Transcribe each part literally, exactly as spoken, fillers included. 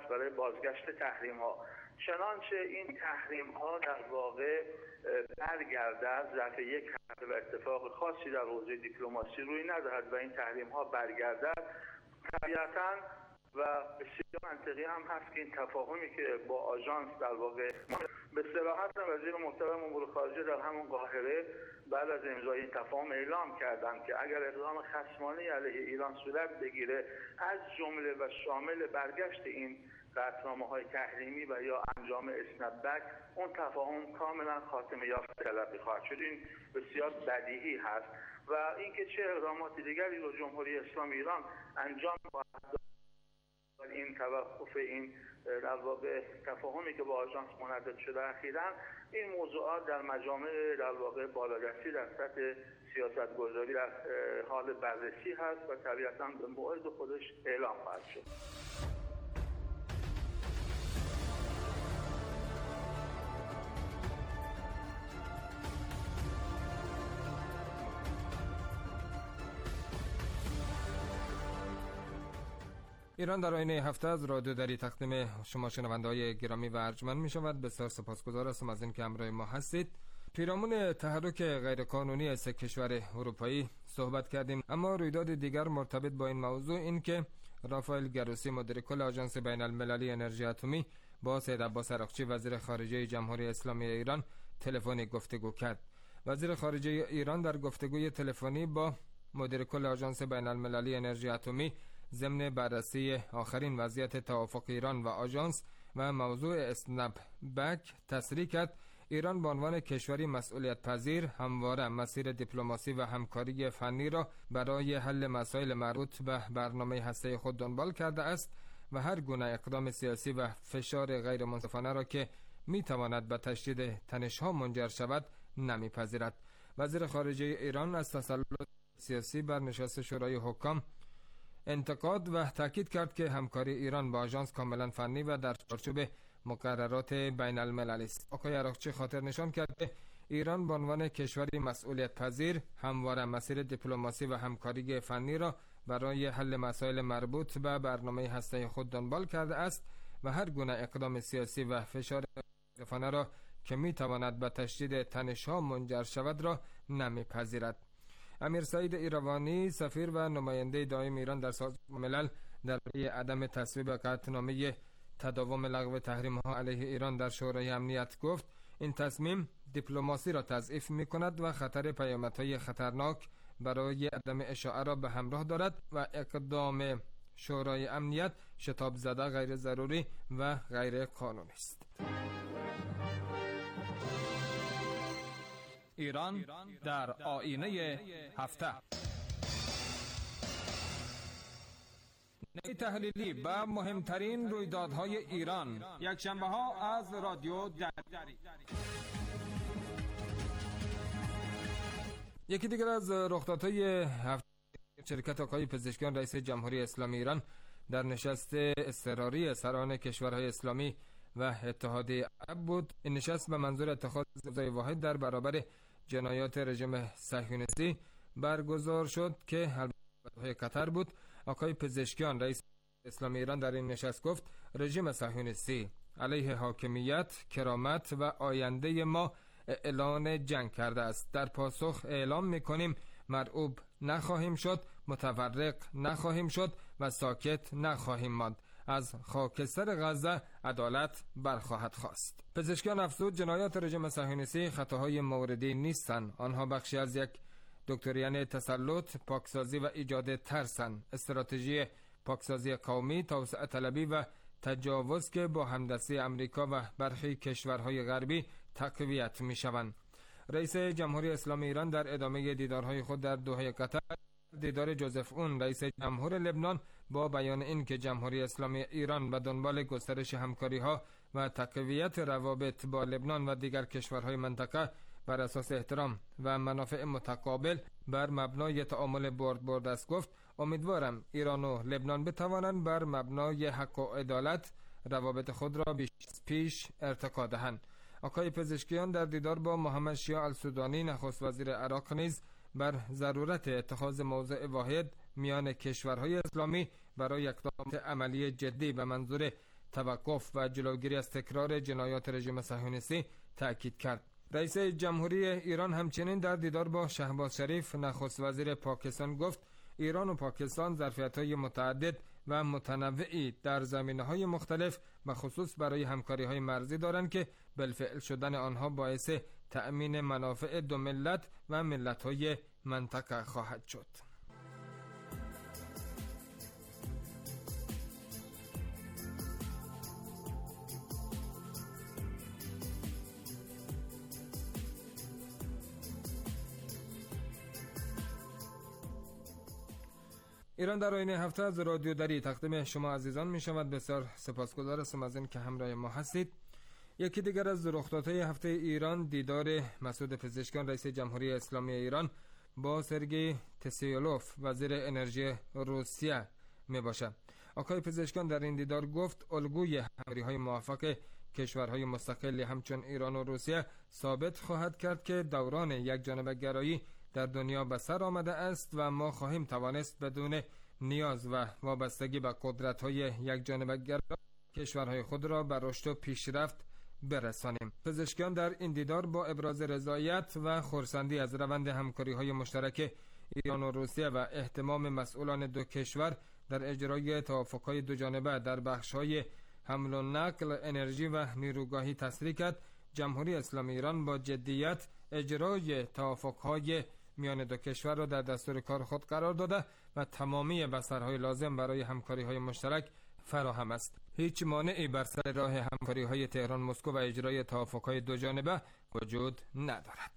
هست برای بازگشت تحریم ها. چنانچه این تحریم ها در واقع برگردد، ظرف یک هفته و اتفاق خاصی در حوزه دیپلماسی روی ندهد و این تحریم ها برگردد، طبیعتاً و بسیار منطقی هم هست که این تفاهمی که با آژانس در واقع به صراحت وزیر محترم امور خارجه در همون قاهره بعد از امضای این تفاهم اعلام کردند که اگر اقدام خصمانه علیه ایران صورت بگیره، از جمله و شامل برگشت این قطعنامه‌های تحریمی و یا انجام اسنپ‌بک، اون تفاهم کاملا خاتمه یافته تلقی خواهد شد. این بسیار بدیهی هست و اینکه چه اقدامات دیگری رو جمهوری اسلامی ایران انجام خواهد داد، این توقف این در واقع تفاهمی که با آژانس منعقد شده اخیراً، این موضوعات در مجامع در واقع بالادستی در سطح سیاست‌گذاری در حال بررسی هست و طبیعتاً به موعد خودش اعلام خواهد شد. ایران در آینه هفته از رادیو دری تقدیم شما شنونده‌های گرامی و ارجمند می شود. بسیار سپاسگزار هستم از اینکه همراه ما هستید. پیرامون تحرک غیرقانونی سه کشور اروپایی صحبت کردیم، اما رویداد دیگر مرتبط با این موضوع این که رافائل گروسی مدیر کل آژانس بین المللی انرژی اتمی با سید عباس عراقچی وزیر خارجه جمهوری اسلامی ایران تلفنی گفتگو کرد. وزیر خارجه ایران در گفتگوی تلفنی با مدیر کل آژانس بین المللی انرژی اتمی ضمن بررسی آخرین وضعیت توافق ایران و آژانس و موضوع اسنپ بک تصریح کرد ایران به عنوان کشوری مسئولیت پذیر همواره مسیر دیپلماسی و همکاری فنی را برای حل مسائل مربوط به برنامه هسته خود دنبال کرده است و هر گونه اقدام سیاسی و فشار غیر منصفانه را که می تواند به تشدید تنش‌ها منجر شود نمی‌پذیرد. وزیر خارجه ایران از تسلط سیاسی بر نشست شورای حکام انتقاد و تاکید کرد که همکاری ایران با آژانس کاملا فنی و در چارچوب مقررات بین المللی است. آقای عراقچی خاطر نشان کرد که ایران به عنوان کشوری مسئولیت پذیر همواره مسیر دیپلماسی و همکاری فنی را برای حل مسائل مربوط به برنامه هسته خود دنبال کرده است و هر گونه اقدام سیاسی و فشار منصفانه را که می تواند به تشدید تنش‌ها منجر شود را نمی‌پذیرد. امیر سعید ایروانی سفیر و نماینده دائم ایران در سازمان ملل درباره عدم تصویب قطعنامه تداوم لغو تحریم‌ها علیه ایران در شورای امنیت گفت این تصمیم دیپلماسی را تضعیف می‌کند و خطر پیامدهای خطرناک برای عدم اشاعه را به همراه دارد و اقدام شورای امنیت شتاب زده، غیر ضروری و غیر قانونی است. ایران در آینه هفته. نگاه تحلیلی به مهمترین رویدادهای ایران، یک شنبه ها از رادیو دری. یکی دیگر از رخدادهای هفته شرکت آقای پزشکیان رئیس جمهوری اسلامی ایران در نشست اضطراری سران کشورهای اسلامی و اتحادیه عرب بود. این نشست به منظور اتخاذ امضای واحد در برابر جنایات رژیم صهیونیستی برگزار شد که البته قطر بود. آقای پزشکیان رئیس اسلامی ایران در این نشست گفت رژیم صهیونیستی علیه حاکمیت، کرامت و آینده ما اعلان جنگ کرده است. در پاسخ اعلام می‌کنیم مرعوب نخواهیم شد، متفرق نخواهیم شد و ساکت نخواهیم ماند. از خاکستر غزه عدالت برخواهد خواست. پزشکیان افزود جنایات رژیم صهیونیستی خطاهای موردی نیستند. آنها بخشی از یک دکترین تسلط، پاکسازی و ایجاد ترسند. استراتژی پاکسازی قومی، توسعه طلبی و تجاوز که با همدستی امریکا و برخی کشورهای غربی تقویت می‌شوند. رئیس جمهوری اسلامی ایران در ادامه دیدارهای خود در دوحه قطر دیدار جوزف اون رئیس جمهور لبنان با بیان این که جمهوری اسلامی ایران به دنبال گسترش همکاری‌ها و تقویت روابط با لبنان و دیگر کشورهای منطقه بر اساس احترام و منافع متقابل بر مبنای تعامل برد برد است گفت امیدوارم ایران و لبنان بتوانند بر مبنای حق و عدالت روابط خود را بیش پیش ارتقا دهند. آقای پزشکیان در دیدار با محمد شیع السودانی نخست وزیر عراق نیز بر ضرورت اتخاذ موضع واحد میان کشورهای اسلامی برای اقدامات عملی جدی به منظور توقف و جلوگیری از تکرار جنایات رژیم صهیونیستی تأکید کرد. رئیس جمهوری ایران همچنین در دیدار با شهباز شریف نخست وزیر پاکستان گفت ایران و پاکستان ظرفیت‌های متعدد و متنوعی در زمینه‌های مختلف و خصوص برای همکاری‌های مرزی دارند که بالفعل شدن آنها باعث تأمین منافع دو ملت و ملت‌های منطقه خواهد شد. ایران در آینه هفته از رادیو دری تقدیم شما عزیزان می شود. بسیار سپاسگزار هستم از این که همراه ما هستید. یکی دیگر از رخدادهای هفته ایران دیدار مسعود پزشکیان رئیس جمهوری اسلامی ایران با سرگئی تسیولوف وزیر انرژی روسیه می باشد. آقای پزشکیان در این دیدار گفت الگوی همکاری‌های موفق کشورهای مستقل همچون ایران و روسیه ثابت خواهد کرد که دوران یک جانبه گرایی در دنیا به سر آمده است و ما خواهیم توانست بدون نیاز و وابستگی به قدرت‌های یک جانبه گرا کشورهای خود را به رشد و پیشرفت برسانیم. پزشکیان در این دیدار با ابراز رضایت و خرسندی از روند همکاری‌های مشترک ایران و روسیه و اهتمام مسئولان دو کشور در اجرای توافق‌های دو جانبه در بخش‌های حمل و نقل، انرژی و نیروگاهی تصریح کرد جمهوری اسلامی ایران با جدیت اجرای توافق‌های میان دو کشور را در دستور کار خود قرار داده و تمامی بسترهای لازم برای همکاری‌های مشترک فراهم است. هیچ مانعی بر سر راه همکاری‌های تهران مسکو و اجرای توافق‌های دو جانبه وجود ندارد.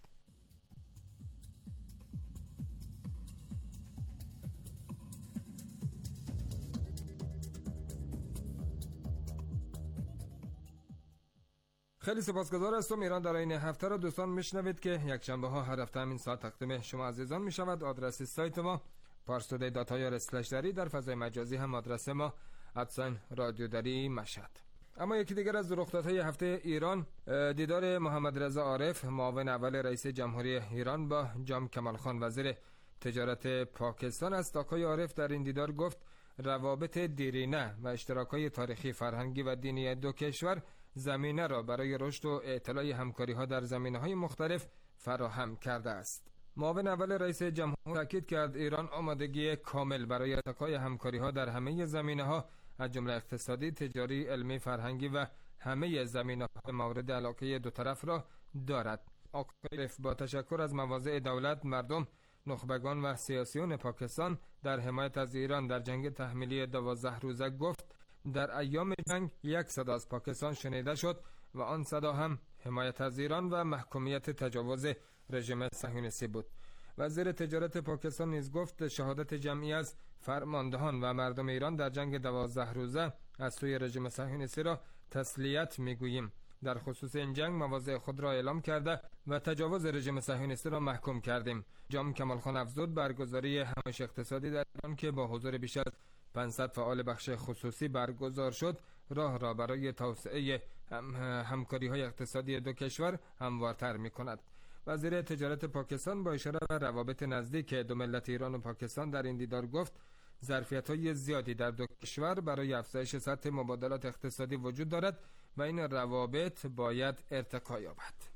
خیلی سپاسگزار هستم. ایران در این هفته را دوستان میشنوید که یک شنبه ها هر هفته همین ساعت تقدیم شما عزیزان می شود. آدرس سایت ما پارستودی دات آی آر اسلش دری، در فضای مجازی هم آدرس ما ادساین رادیو دری مشهد. اما یکی دیگر از رخدادهای هفته ایران دیدار محمد رضا عارف معاون اول رئیس جمهوری ایران با جام کمال خان وزیر تجارت پاکستان است. آقای عارف در این دیدار گفت روابط دیرینه و اشتراک‌های تاریخی، فرهنگی و دینی دو کشور زمینه را برای رشد و اطلاع همکاری‌ها در زمینه‌های مختلف فراهم کرده است. معاون اول رئیس جمهور تاکید کرد ایران آمادگی کامل برای ارتقای همکاری‌ها در همه زمینه‌ها از جمله اقتصادی، تجاری، علمی، فرهنگی و همه زمینه‌های مورد علاقه دو طرف را دارد. آقای عارف با تشکر از مواضع دولت، مردم، نخبگان و سیاسیون پاکستان در حمایت از ایران در جنگ تحمیلی دوازده روزه گفت در ایام جنگ یک صدا از پاکستان شنیده شد و آن صدا هم حمایت از ایران و محکومیت تجاوز رژیم صهیونیستی بود. وزیر تجارت پاکستان نیز گفت شهادت جمعی از فرماندهان و مردم ایران در جنگ دوازده روزه از سوی رژیم صهیونیستی را تسلیت میگوییم. در خصوص این جنگ مواضع خود را اعلام کرده و تجاوز رژیم صهیونیستی را محکوم کردیم. جام کمال خان افزود برگزاری همایش اقتصادی در ایران که با حضور بیش از پانصد فعال بخش خصوصی برگزار شد راه را برای توسعه هم همکاری‌های اقتصادی دو کشور هموارتر می‌کند. وزیر تجارت پاکستان با اشاره به روابط نزدیک دو ملت ایران و پاکستان در این دیدار گفت ظرفیت‌های زیادی در دو کشور برای افزایش سطح مبادلات اقتصادی وجود دارد و این روابط باید ارتقا یابد.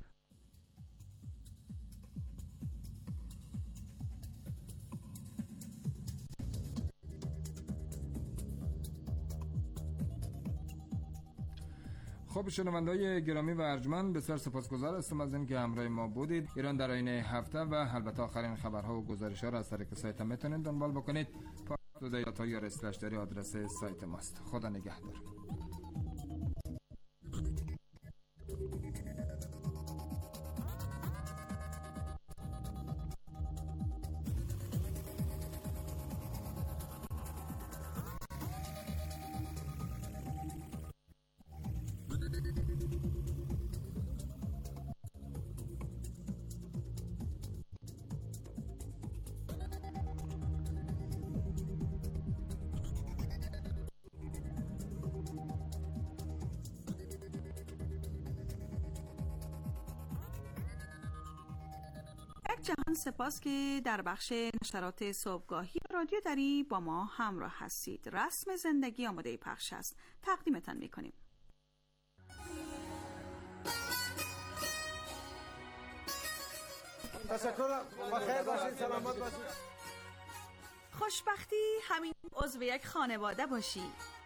خب شنونده‌های گرامی و ارجمند، بسیار سپاسگزار هستم از اینکه همراه ما بودید. ایران در آینه هفته و البته آخرین خبرها و گزارش‌ها را از طریق سایت میتونید دنبال بکنید. پارستودی دات آی آر اسلش دری آدرس سایت ماست. خدا نگهدار. جهان سپاس که در بخش نشرات صبحگاهی رادیو دری با ما همراه هستید. رسم زندگی آماده پخش است، تقدیمتان میکنیم. تشکر، بخیر باشید، سلامت باشید. خوشبختی همین عضو یک خانواده باشی.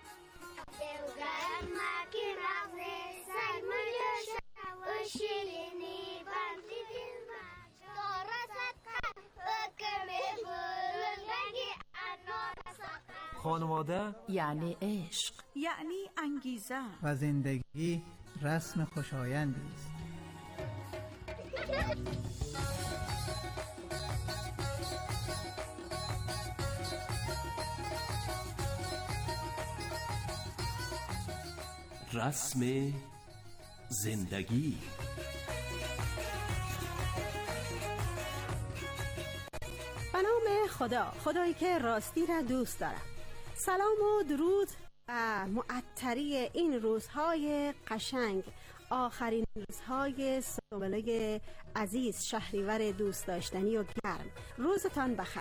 خانواده یعنی عشق، یعنی انگیزه و زندگی رسم خوشایندی است. رسم زندگی. به نام خدا، خدایی که راستی را دوست دارد. سلام و درود و معطری این روزهای قشنگ، آخرین روزهای سنبله عزیز، شهریور دوست داشتنی و گرم. روزتان بخیر.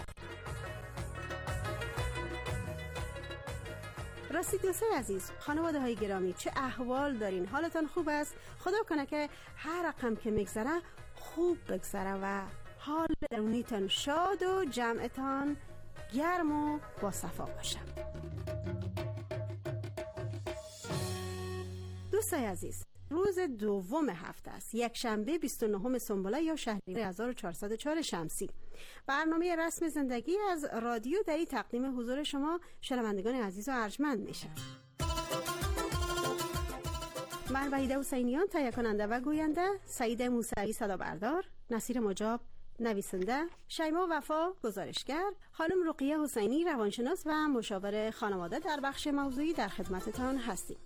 راستی دوستای عزیز، خانواده های گرامی، چه احوال دارین؟ حالتان خوب است؟ خدا کنه که هر رقم که میگذره خوب بگذره و حال درونیتان شاد و جمعتان گرم و با صفا باشه. دوستای عزیز، روز دوم هفته است، یک شنبه بیست و نهم سنبله یا شهریور هزار و چهارصد و چهار شمسی. برنامه رسم زندگی از رادیو دری تقدیم حضور شما شنوندگان عزیز و ارجمند میشه. من وحیده حسینیان تهیه کننده و گوینده، سعید موسوی صدا بردار، نصیر مجاب نویسنده، شیما وفا گزارشگر، خانم رقیه حسینی روانشناس و مشاور خانواده در بخش موضوعی در خدمتتان هستیم.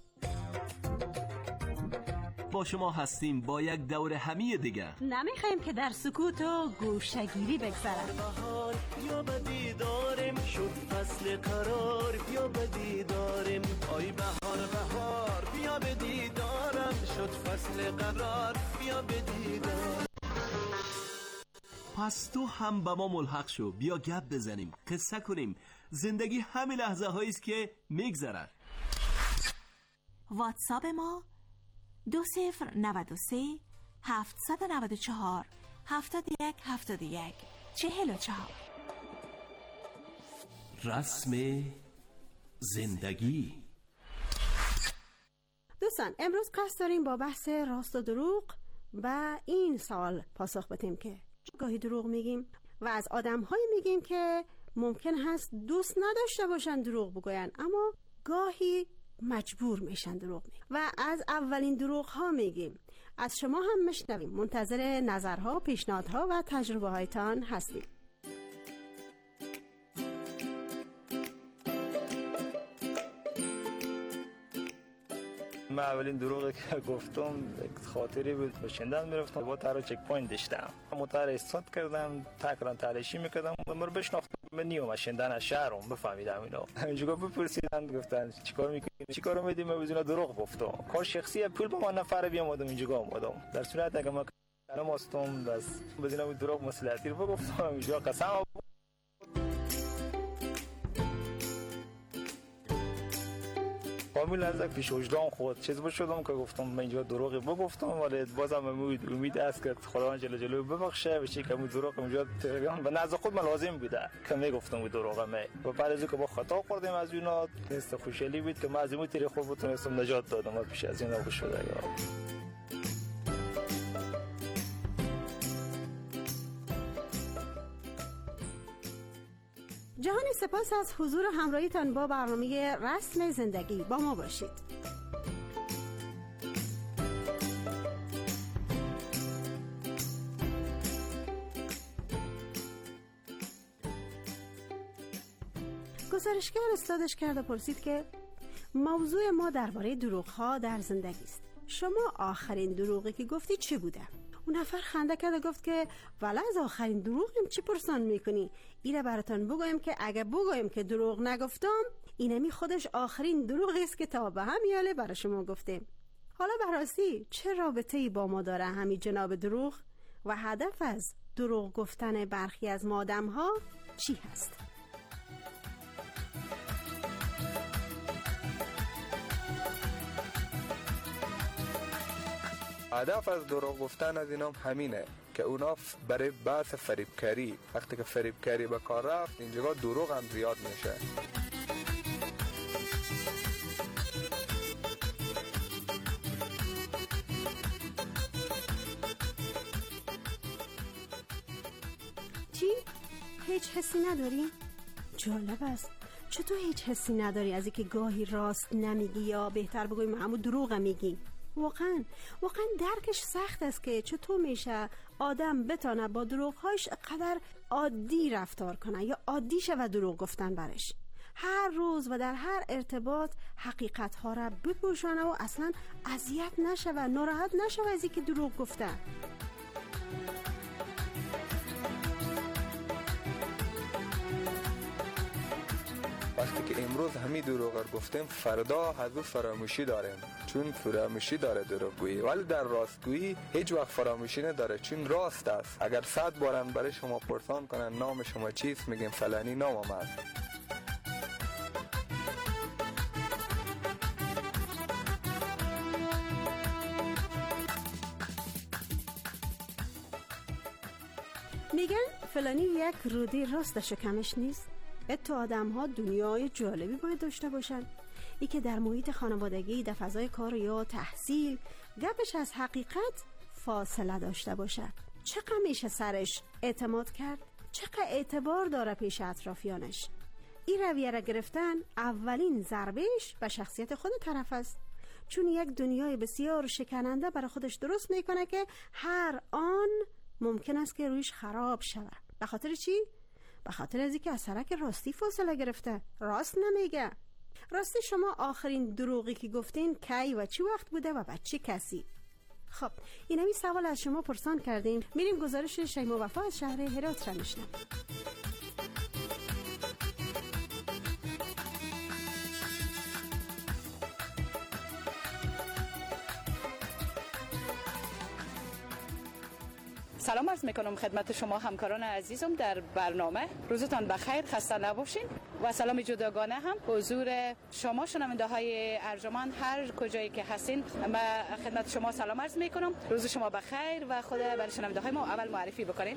با شما هستیم با یک دور همی دیگه. نمیخوایم که در سکوت و گوشه‌گیری بگذره. بهار بیا به دیدارم، شد فصل قرار بیا به دیدارم. آی بهار بهار بیا به دیدارم، شد فصل قرار بیا به دیدارم. پس تو هم با ما ملحق شو، بیا گپ بزنیم، قصه کنیم. زندگی همین لحظه هایی است که میگذره. واتساپ ما دو صفر نود و سه هفتصد و نود و چهار هفتاد و یک هفتاد و یک چهل و چهار. رسم زندگی. دوستان، امروز قصد داریم با بحث راست و دروغ و این سوال پاسخ بدیم که گاهی دروغ میگیم و از آدم‌هایی میگیم که ممکن هست دوست نداشته باشن دروغ بگوین، اما گاهی مجبور میشن دروغ میگن و از اولین دروغ ها میگیم. از شما هم میشنویم، منتظر نظرها، پیشنهادها و تجربه هایتان هستیم. من اولین دروغی که گفتم خاطری بود، به شندن میرفتم با تارا چک پوینت داشتم، موتور استارت کردم، تکران تلاشی میکردم، من رو بشناختم، من نیوم شندن از شهرم بفهمیدم اینو. اینجا بپرسیدن گفتن چیکار میکنی؟ چیکارو میدی؟ من بدون دروغ گفتم. کار شخصی پول با من نفر بیام اومدم اینجا اومدم. در صورت اگه ما کلام استم بس بدون دروغ مصلحتی رو گفتم اینجا قسم. کامل از پیش وجدان خود چیز بشدم که گفتم من اینجا دروغی بگفتم، ولی بازم امید امید است که خداوند جل جلاله ببخشه و چی که من دروغ اینجا تریان و نزد خود من لازم بوده که میگفتم دروغ می و بعد از اینکه با خطا خوردیم از اینا است خوشحالی بود که من از این طریق خود بتونستم نجات دادم و پیش از اینا بشده. جهانی سپاس از حضور و همراهیتان با برنامه رسم زندگی. با ما باشید. گزارشگر استادش کرد و پرسید که موضوع ما درباره دروغ‌ها در زندگی است. شما آخرین دروغی که گفتی چی بوده؟ اون نفر خنده کرد و گفت که ولی از آخرین دروغیم چی پرسان میکنی؟ اینه براتون بگویم که اگه بگویم که دروغ نگفتم، اینمی خودش آخرین دروغی است که تا به همیاله برای شما گفتیم. حالا براستی چه رابطه‌ای با ما داره همین جناب دروغ و هدف از دروغ گفتن برخی از ما آدم‌ها چی هست؟ هدف از دروغ گفتن از اینام همینه که اونا برای بحث فریبکاری، وقتی که فریبکاری به کار رفت اینجا دروغ هم زیاد میشه. چی؟ هیچ حسی نداری؟ جالب است. چطور هیچ حسی نداری از اینکه گاهی راست نمیگی یا بهتر بگویم همون دروغ میگی؟ واقعا واقعا درکش سخت است که چطور میشه آدم بتونه با دروغهاش قدر عادی رفتار کنه یا عادی شه و دروغ گفتن برش. هر روز و در هر ارتباط حقیقت ها را بپوشانه و اصلا اذیت نشه و ناراحت نشه از اینکه دروغ گفته. وقتی که امروز همین دروغ رو گفتیم فردا حذف فراموشی داریم، چون فراموشی داره دروغگویی، ولی در راستگویی هیچ وقت فراموشی نداره، چون راست است. اگر صد بارن برای شما پرسان کنن نام شما چیست، میگیم فلانی نامم است. میگن فلانی یک روده راستش کمش نیست. تو آدم ها دنیای جالبی باید داشته باشن، ای که در محیط خانوادگی، در فضای کار یا تحصیل گپش از حقیقت فاصله داشته باشه. چقدر میشه سرش اعتماد کرد؟ چقدر اعتبار داره پیش اطرافیانش؟ این رویه را گرفتن اولین ضربهش به شخصیت خود طرف است، چون یک دنیای بسیار شکننده برای خودش درست میکنه که هر آن ممکن است که رویش خراب شود. به خاطر چی؟ به خاطر از اینکه از سرک راستی فاصله گرفته، راست نمیگه. راستی شما آخرین دروغی که گفتین کی و چی وقت بوده و با چه کسی؟ خب این همی سوال از شما پرسان کردیم، میریم گزارش شیما وفا از شهر هرات را میشنم. سلام عرض میکنم خدمت شما همکاران عزیزم در برنامه. روزتان بخیر، خسته نباشین و سلام جداگانه هم حضور شما شنونده های ارجمند هر کجایی که هستین. من خدمت شما سلام عرض میکنم، روز شما بخیر و خدا برای شنونده های ما اول معرفی بکنین.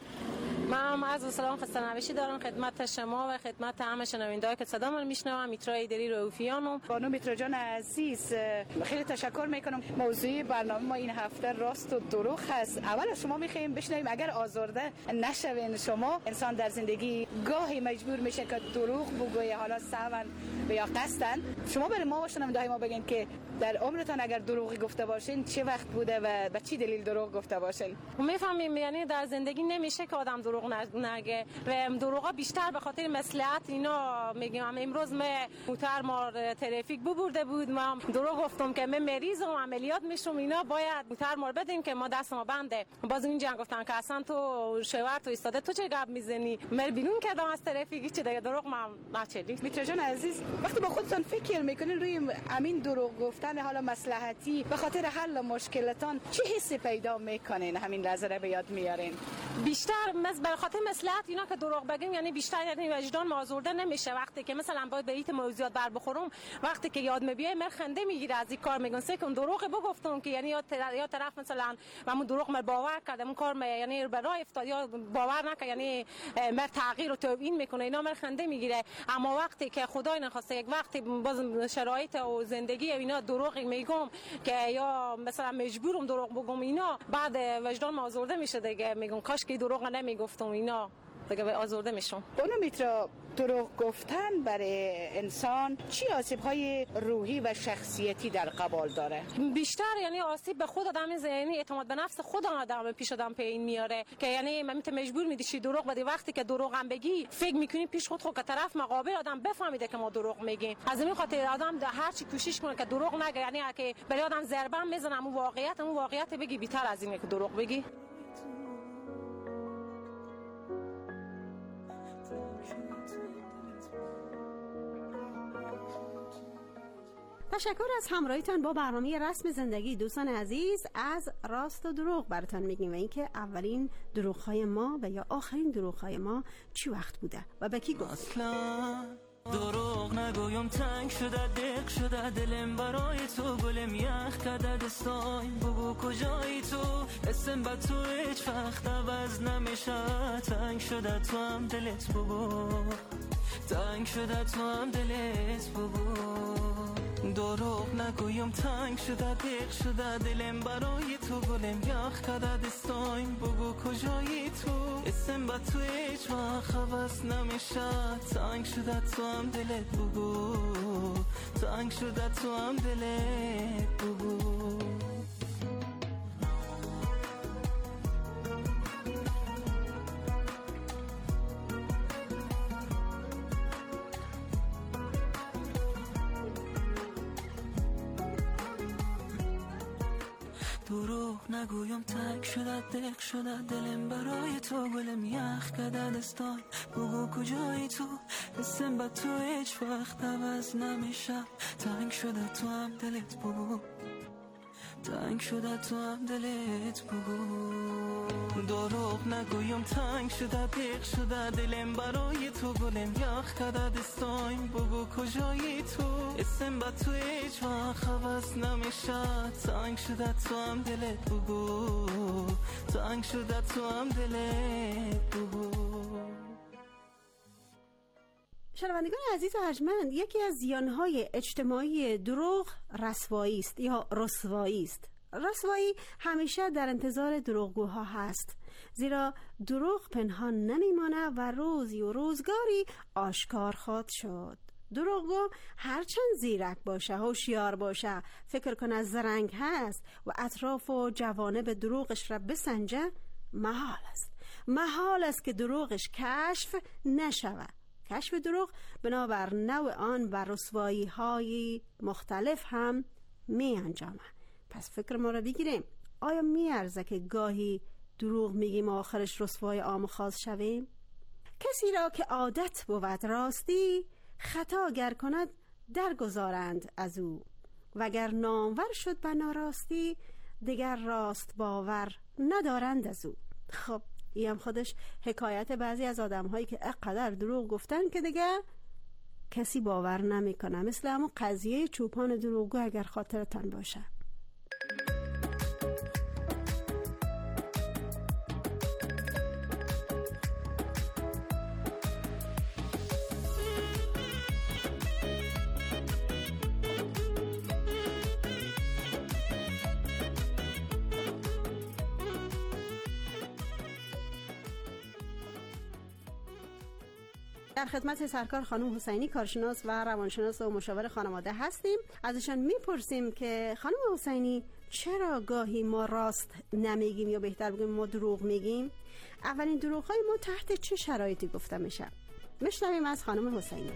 من عرض سلام خسته نباشی دارم خدمت شما و خدمت همه شنونده‌ای که صدامون میشنوم. میترای دری روفیانم. بانو میترا جان عزیز خیلی تشکر میکنم. موضوع برنامه ما این هفته راست و دروغ هست. اول از شما میخوایم بشنویم اگر آزرده نشوین شما. انسان در زندگی گاهی مجبور میشه که دروغ بگویه، حالا سهوا یا قصدن. شما برای ما و شنونده‌های ما بگین که در عمرتان اگر دروغی گفته باشین چه وقت بوده و به چه دلیل دروغ گفته باشین؟ میفهمیم یعنی در زندگی نمیشه که آدم دروغ نگه و دروغا بیشتر به خاطر مصلحت اینا میگم. امروز من موتر مار ترافیک ببرده بود، ما دروغ گفتم که من مریضم عملیات میشم، اینا باید موتر مار بدین که ما دست ما بنده. باز اینجا گفتن که اصلا تو شوهر تو ایستاده تو چه گپ میزنی؟ من بیرون کردم از ترافیک، چه دیگه دروغ ما نچلی. میترا جان عزیز وقتی با خودتون فکر میکنین روی همین دروغ گفتن حالا مصلحتی به خاطر حل مشکلاتون چه حسی پیدا میکنین؟ همین لحظه رو به یاد میارین؟ بیشتر مز به خاطر مصلحت اینا که دروغ بگیم یعنی بیشتر یعنی وجدان آزرده نمیشه. وقتی که مثلا باید به ایت موضوعات بر بخورم، وقتی که یاد میبیه من خنده میگیره از این کار، میگن سه که اون دروغ بگفتم که یعنی یا طرف, یا طرف مثلا همون دروغ مر باور کرده اون کار یعنی به راه افتاد یا باور نکنه یعنی مر تغییر و توهین میکنه، اینا مر خنده میگیره. اما وقتی که خدای نخواسته یک وقتی باز شرایط و زندگی اینا دروغ میگم که یا مثلا مجبورم دروغ بگم، اینا بعد وجدان آزرده میشه دیگه، میگم کاش که دروغ نمیگفتم، اینا دیگه آزرده میشم. بانو میترا دروغ گفتن برای انسان چی آسیب‌های روحی و شخصیتی در قبال داره؟ بیشتر یعنی آسیب به خود آدم، یعنی اعتماد به نفس خود آدم پیش آدم پایین میاره که یعنی من میت مجبور میدیشی دروغ بدی. وقتی که دروغ هم بگی فکر میکنی پیش خود خود که طرف مقابل آدم بفهمیده که ما دروغ میگیم. از این خاطر آدم هر چی کوشش کنه که دروغ نگه، یعنی که برای آدم ضربه میزنه اون واقعیت اون واقعیت بگی بیتر از اینه که دروغ بگی. تشکر از همراهیتان با برنامه رسم زندگی. دوستان عزیز، از راست و دروغ براتون میگیم و اینکه اولین دروغ‌های ما و یا آخرین دروغ‌های ما چی وقت بوده و به کی گفت. اصلا دروغ نگویم، تنگ شده دق شده دلم برای تو، گلم یخ کرده دستایم، بگو کجایی تو، اسم با تو هیچ وقت عوض نمیشه، تنگ شده تو هم دلت بگو، تنگ شده تو هم دلت بگو. دروغ نگویم، تنگ شده دق شده دلم برای تو، گلم یخ کرده دستایم، بگو کجایی تو، اسم با تو هیچ وقت عوض نمیشه، تنگ شده تو هم دلت بگو، تنگ شده تو هم دلت بگو. دروغ نگویم، تنگ شده دق شده دلم برای تو، گلم یخ کرده دستای، بگو کجایی تو، اسم با تو هیچ وقت عوض نمیشه، تنگ شده تو هم دلت بگو، تنگ شده تو هم دلت بگو. دروغ نگویم، تنگ شده دق شده دلم برای تو، گلم یخ کرده دستایم، بگو کجایی تو، اسم با تو هیچ وقت عوض نمیشه، تنگ شده تو هم دلت بگو، تنگ شده تو هم دلت بگو. شنوندگان عزیز و ارجمند، یکی از زیانهای اجتماعی دروغ رسوایی است یا رسوایی است. رسوایی همیشه در انتظار دروغگوها هست، زیرا دروغ پنهان نمیمانه و روزی و روزگاری آشکار خواهد شد. دروغگو هرچند زیرک باشه، هوشیار باشه، فکر کنه زرنگ هست و اطراف و جوانب دروغش را بسنجه، محال است محال است که دروغش کشف نشود. کشف دروغ بنابر نوع آن و رسوایی های مختلف هم می انجامه. پس فکر ما را بگیریم، آیا می ارزه که گاهی دروغ میگیم آخرش رسوای عام و خاص شویم؟ کسی را که عادت بود راستی خطا گر کند درگذارند از او، وگر نامور شد به ناراستی دیگر راست باور ندارند از او. خب این هم خودش حکایت بعضی از آدم هایی که اقدر دروغ گفتن که دیگه کسی باور نمیکنه، مثل همون قضیه چوپان دروغگو اگر خاطرتان باشه. در خدمت سرکار خانم حسینی، کارشناس و روانشناس و مشاور خانواده هستیم. ازشان میپرسیم که خانم حسینی چرا گاهی ما راست نمیگیم یا بهتر بگیم ما دروغ میگیم؟ اولین دروغ های ما تحت چه شرایطی گفته میشه؟ میشنویم از خانم حسینی.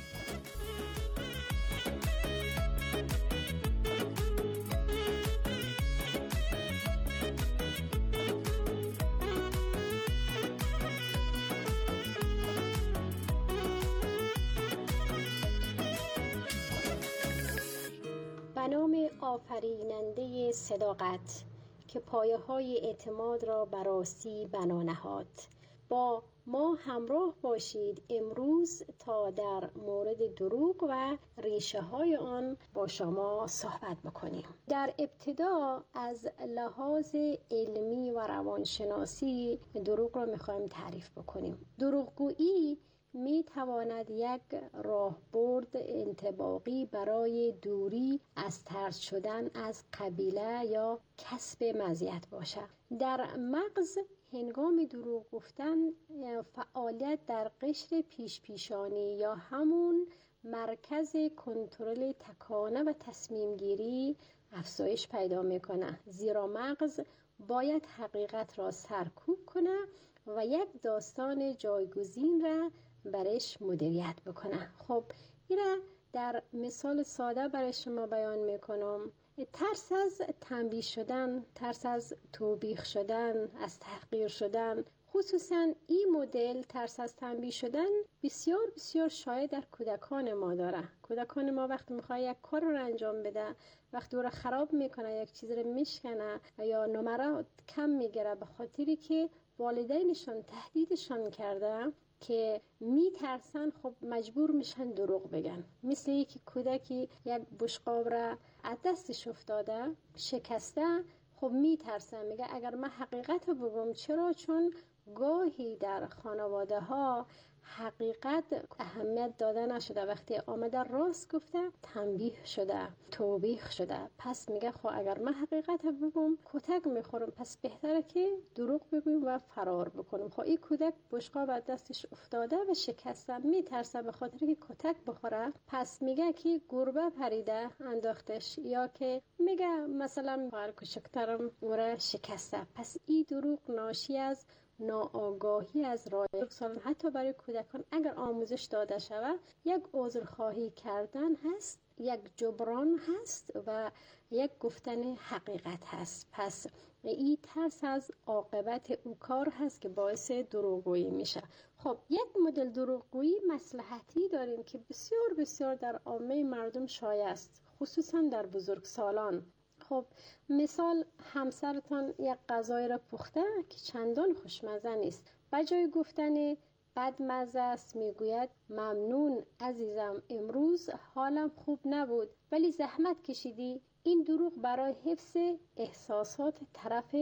به نام آفریننده صداقت که پایه های اعتماد را بر راستی بنا نهاد، با ما همراه باشید امروز تا در مورد دروغ و ریشه های آن با شما صحبت بکنیم. در ابتدا از لحاظ علمی و روانشناسی دروغ را میخوایم تعریف بکنیم. دروغگویی می تواند یک راهبرد انطباقی برای دوری از طرد شدن از قبیله یا کسب مزیت باشد. در مغز هنگام دروغ گفتن فعالیت در قشر پیش پیشانی یا همون مرکز کنترل تکانه و تصمیم گیری افزایش پیدا میکنه، زیرا مغز باید حقیقت را سرکوب کنه و یک داستان جایگزین را برش مدیریت بکنه. خب این را در مثال ساده برای شما بیان میکنم. ترس از تنبیه شدن، ترس از توبیخ شدن، از تحقیر شدن، خصوصا این مدل ترس از تنبیه شدن بسیار بسیار شایع در کودکان ما داره. کودکان ما وقتی میخواد یک کار رو انجام بده، وقتی او رو خراب میکنه، یک چیز رو میشکنه یا نمره کم میگیره، به خاطری که والدینشان تهدیدشان کرده که میترسن، خب مجبور میشن دروغ بگن. مثل یکی کودکی یک بشقاب را از دستش افتاده، شکسته، خب میترسه، میگه اگر من حقیقت رو بگم. چرا؟ چون گاهی در خانواده ها حقیقت اهمیت داده نشده. وقتی آمده راست گفته، تنبیه شده، توبیخ شده. پس میگه خب اگر من حقیقت رو بگم کتک میخورم، پس بهتره که دروغ بگویم و فرار بکنم. خب این کودک بشقاب از دستش افتاده و شکسته، میترسه به خاطر که کتک بخوره. پس میگه که گربه پریده انداختش، یا که میگه مثلا خواهر کوچکترم او را شکسته. پس این دروغ ناشی از ناآگاهی از رایج سالن. حتی برای کودکان اگر آموزش داده شود، یک عذرخواهی کردن هست، یک جبران هست و یک گفتن حقیقت هست. پس این ترس از عاقبت او کار هست که باعث دروغگویی میشه. خب یک مدل دروغگویی مصلحتی داریم که بسیار بسیار در عامه مردم شایع است، خصوصا در بزرگسالان. خب مثال، همسرتان یک غذای را پخته که چندان خوشمزه نیست، بجای گفتن بدمزه است میگوید ممنون عزیزم، امروز حالم خوب نبود ولی زحمت کشیدی. این دروغ برای حفظ احساسات طرف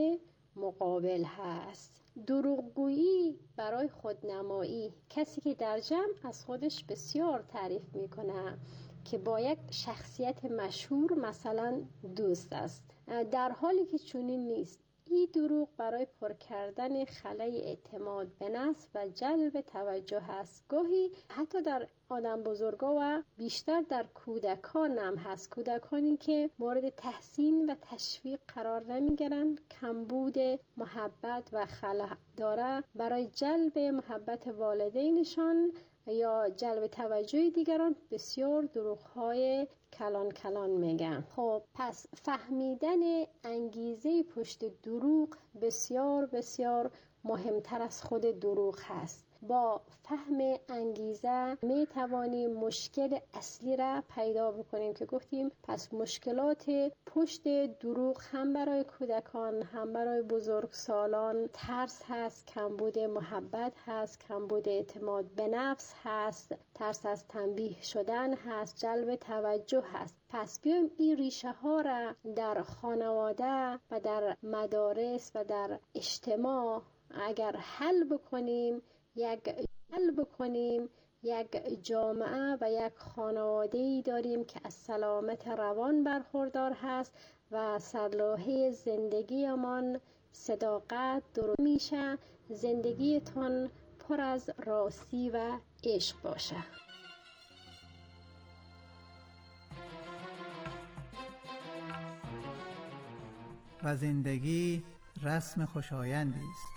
مقابل هست. دروغگویی برای خودنمایی، کسی که در جمع از خودش بسیار تعریف میکنه که با یک شخصیت مشهور مثلا دوست است، در حالی که چنین نیست. این دروغ برای پر کردن خلای اعتماد به نفس و جلب توجه است. گاهی حتی در آدم بزرگا و بیشتر در کودکان هم هست. کودکانی که مورد تحسین و تشویق قرار نمیگیرن، کمبود محبت و خلا داره، برای جلب محبت والدینشان یا جلب توجه دیگران بسیار دروغ‌های کلان کلان میگن. خب پس فهمیدن انگیزه پشت دروغ بسیار بسیار مهمتر از خود دروغ هست. با فهم انگیزه می توانیم مشکل اصلی را پیدا بکنیم که گفتیم پس مشکلات پشت دروغ هم برای کودکان هم برای بزرگسالان ترس هست، کمبود محبت هست، کمبود اعتماد به نفس هست، ترس از تنبیه شدن هست، جلب توجه هست. پس بیایم این ریشه ها را در خانواده و در مدارس و در اجتماع اگر حل بکنیم، یک حل بکنیم یک جامعه و یک خانواده‌ای داریم که از سلامت روان برخوردار هست و سرلوحه زندگیمان صداقت درست میشه، زندگیتون پر از راستی و عشق باشه. و زندگی رسم خوشایندی است.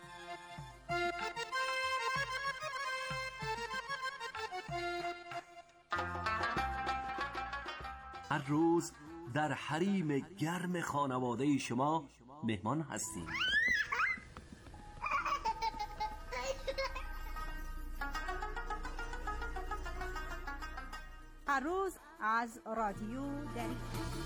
هر روز در حریم گرم خانواده شما مهمان هستیم. هر روز از رادیو دری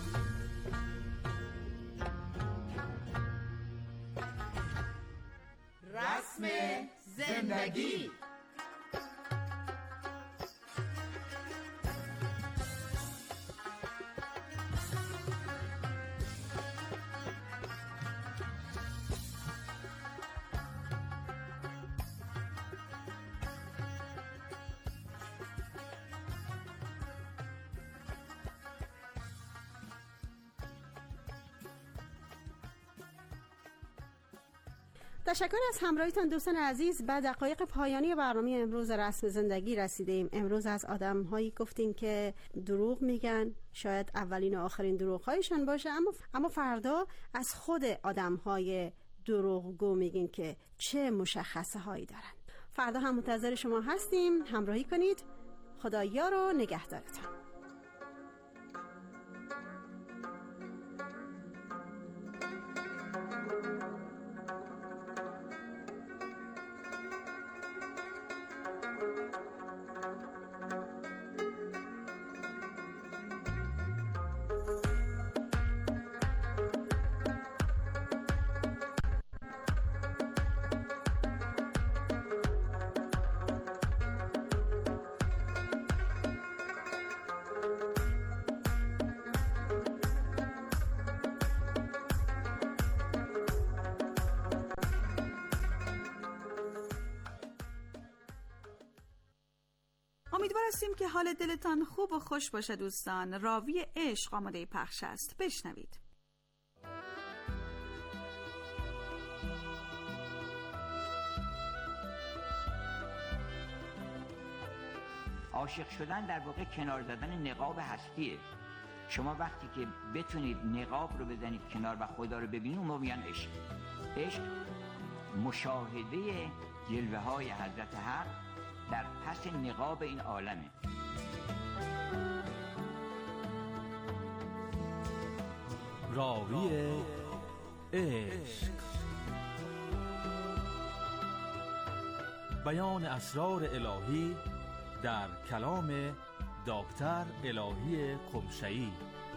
رسم زندگی. تشکر از همراهیتان دوستان عزیز. بعد دقایق پایانی برنامه امروز رسم زندگی رسیدیم. امروز از آدم هایی گفتیم که دروغ میگن، شاید اولین و آخرین دروغ هایشان باشه، اما اما فردا از خود آدم های دروغگو میگین که چه مشخصه هایی دارن. فردا هم منتظر شما هستیم، همراهی کنید. خدا یار و نگهدارتان. امیدوار هستیم که حال دلتان خوب و خوش باشه دوستان. راوی عشق آماده پخش است، بشنوید. عاشق شدن در واقع کنار زدن نقاب هستیه. شما وقتی که بتونید نقاب رو بزنید کنار و خدا رو ببینید، اون میگن عشق. عشق مشاهده جلوه های حضرت حق در پس نقاب این عالمه. راوی عشق، بیان اسرار الهی در کلام دکتر الهی قمشه‌ای.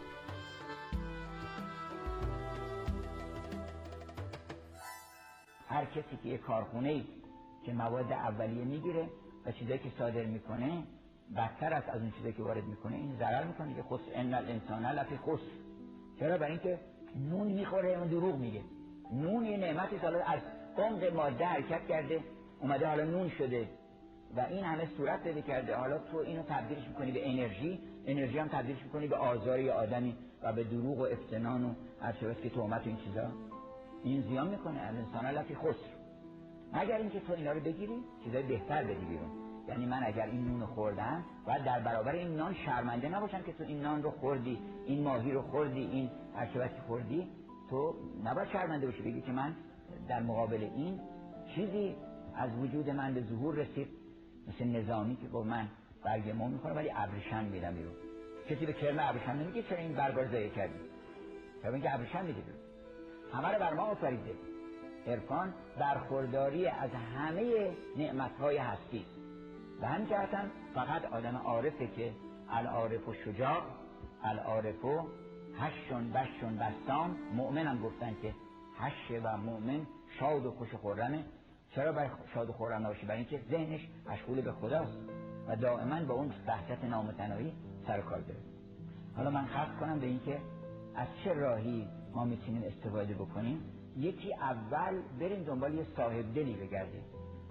هر کسی که یک کارخونه‌ای که مواد اولیه میگیره و چیزایی که صادر میکنه بدتر است از اون چیزایی که وارد میکنه، این ضرر میکنه که خسر ان الانسان لفی خسر. چرا؟ برای اینکه نون میخوره اون دروغ میگه. نون یه نعمتی حالا از عمق ماده حرکت کرده اومده حالا نون شده و این همه صورت پیدا کرده. حالا تو اینو تبدیلش میکنی به انرژی، انرژی هم تبدیلش میکنی به آزار یه آدمی و به دروغ و افتنان و هر چیزی که تهمت و این چیزا. این زیان میکنه. الانسان لفی خسر. مگر اینکه تو اینا رو بگیری چیزای بهتر بدی بیرون. یعنی من اگر این نون رو خوردم باید در برابر این نان شرمنده نباشم که تو این نان رو خوردی، این ماهی رو خوردی، این هر چیزی که خوردی. تو نباید شرمنده باشی، بگی که من در مقابل این چیزی از وجود من به ظهور رسید، مثل نظامی که با من برگمو میکنه ولی ابریشم میدم بیرون. کسی به کرم ابریشم نمیگه چرا این برگار ضایع کردی، چرا اینکه ابریشم میده بیرون. همه رو بر ما آفریده. عرفان برخورداری از همه نعمت‌های هستی و همین جهت هم فقط آدم عارفه که العارف و شجاع، العارف و هشون بشون بستام. مؤمن هم گفتن که هشه و مؤمن شاد و خوش و خرمه. چرا برای شاد و خرم نباشی؟ برای اینکه ذهنش مشغول به خداست و دائما با اون وحدت نامتناهی سر کار داره. حالا من خاص کنم به اینکه از چه راهی ما میتونیم استفاده بکنیم. یکی اول بریم دنبال یه صاحب دلی بگردیم.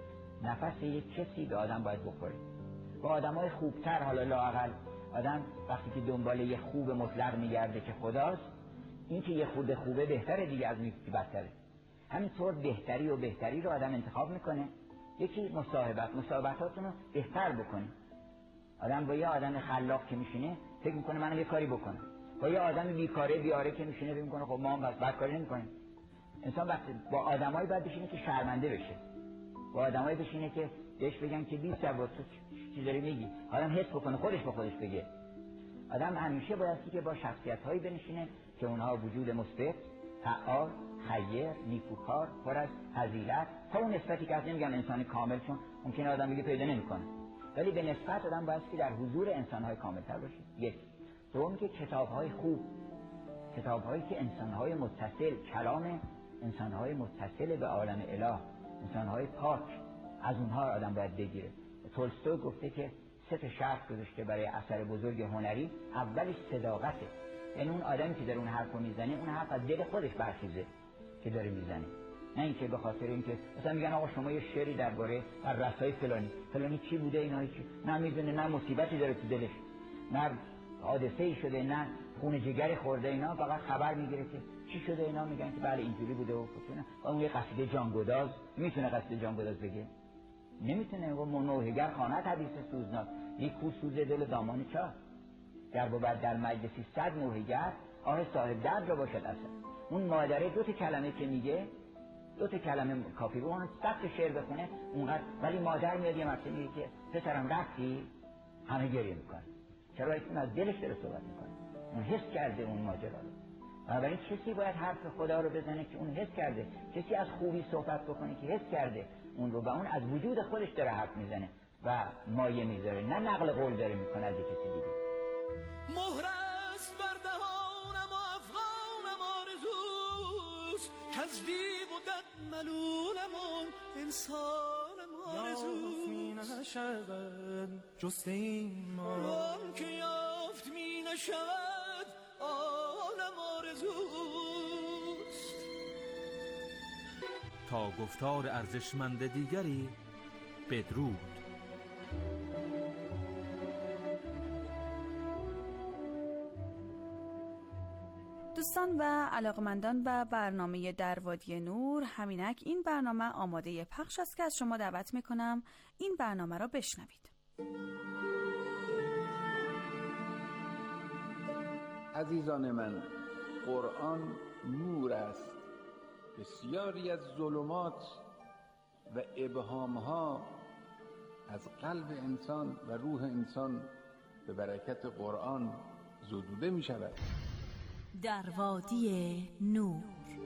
نفس یک کسی به آدم باید بخوره. با آدمای خوبتر، حالا لااقل آدم وقتی که دنبال یه خوب مطلق میگرده که خداست، این که یه خود خوبه بهتره دیگه از اون که بدتره. همینطور بهتری و بهتری رو آدم انتخاب میکنه. یکی مصاحبت، مصاحبتاتون رو بهتر بکنه. آدم با یه آدم خلاق که میشینه فکر میکنه منم یه کاری بکنم. با یه آدم بیکاره بیاره که میشینه فکر میکنه خب ما هم بس بد کاری نمیکنیم. انسان وقتی با آدمایی باید بشینه که شرمنده بشه، با آدمایی بشینه که بهش بگن که بی سواد تو چی داری میگی، آدم حس بکنه، خودش با خودش بگه. آدم همیشه بایستی که با شخصیت‌هایی بنشینه که اونها وجود مثبت، فعال، خیر، نیکوکار، پر از فضیلت، تا اون نسبتی که از نمیگم انسان کامل، چون ممکنه آدم بگه پیدا نمیکنه، ولی به نسبت آدم بایستی در حضور انسان‌های کامل‌تر باشه. یک. دوم که کتاب‌های خوب، کتاب‌هایی که انسان‌های متصل، کلام انسان‌های متصل به عالم اله، انسان‌های پاک، از اونها آدم باید بگیره. تولستوی گفته که سه تا شرط گذاشته برای اثر بزرگ هنری. اولش صداقته، یعنی اون آدمی که داره اون حرفو میزنه اون حرف از دل خودش برخیزه که داره میزنه، نه اینکه به خاطر اینکه مثلا میگن آقا شما یه شعری درباره رسای فلانی فلانی چی بوده، اینا چی نه میدونه، نه مصیبتی داره تو دلش، نه حادثه‌ای شده، نه خون جگری خورده، اینا فقط خبر میگیره که چی شده. اینا میگن که بله اینجوری بوده و فتونه. و اون یه قصیده جانگداز میتونه قصیده جانگداز بگه؟ نمیتونه. و منوهگر خواند حدیث سوزناک، یک کو سوز دل دامان چاه. گر بود در مجلسی صد نوحگر، آه صاحب درد را باشد اصلا. اون مادره دو تا کلمه که میگه، دو تا کلمه کافی. اون صد شعر بخونه اونقدر، ولی مادر میاد یه مرتبه میگه که پسرم رفتی، همه گریه میکنه. چرا؟ این از دلش داره صحبت میکنه، اون حس کرده اون ماجرا رو. بنابراین کسی باید حرف خدا رو بزنه که اون حس کرده، کسی از خوبی صحبت بکنه که حس کرده اون رو و اون از وجود خودش داره حرف میزنه و مایه میذاره، نه نقل قول داره میکنه از کسی دیگه. مهر است بر دهانم و افغانم آرزوست، کز دیو و دد ملولم و انسانم آرزوست. می نشود جست این ما آن که یافت می نشود آنم آرزوست. تا گفتار ارزشمند دیگری بدرود. دوستان و علاقمندان به برنامه در وادی نور، همینک این برنامه آماده پخش است که از شما دعوت میکنم این برنامه را بشنوید. عزیزان من، قرآن نور است. بسیاری از ظلمات و ابهامها از قلب انسان و روح انسان به برکت قرآن زدوده می شود. در وادی نور.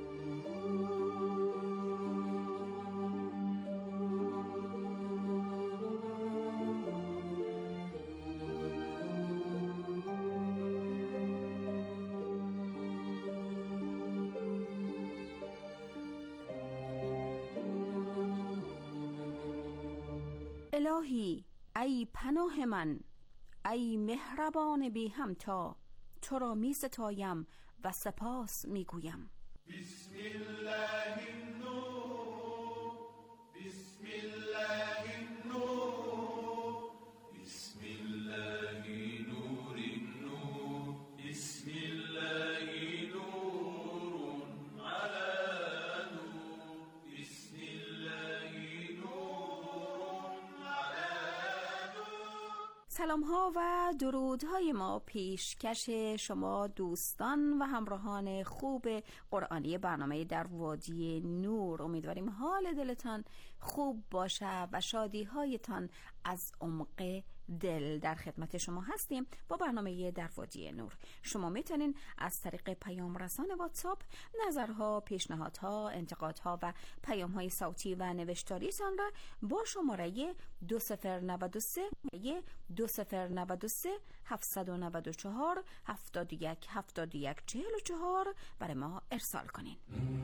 الهی ای پناه من، ای مهربان بی همتا، تو را می ستایم و سپاس می گویم. بسم الله النور، بسم الله النور، بسم الله نور النور، بسم الله نور على نور، بسم الله نور على نور. سلام ها و درود های ما پیشکش شما دوستان و همراهان خوب قرآنی برنامه در وادی نور. امیدواریم حال دلتان خوب باشه و شادی هایتان از عمق دل. در خدمت شما هستیم با برنامه در وادی نور. شما میتونین از طریق پیام رسان واتساپ نظرها، پیشنهادها، انتقادها و پیام های صوتی و نوشتاریتان را با شماره دو صفر نود و سه دو صفر نود و سه هفتصد و نود و چهار هفتاد و یک هفتاد و یک چهل و چهار برای ما ارسال کنین.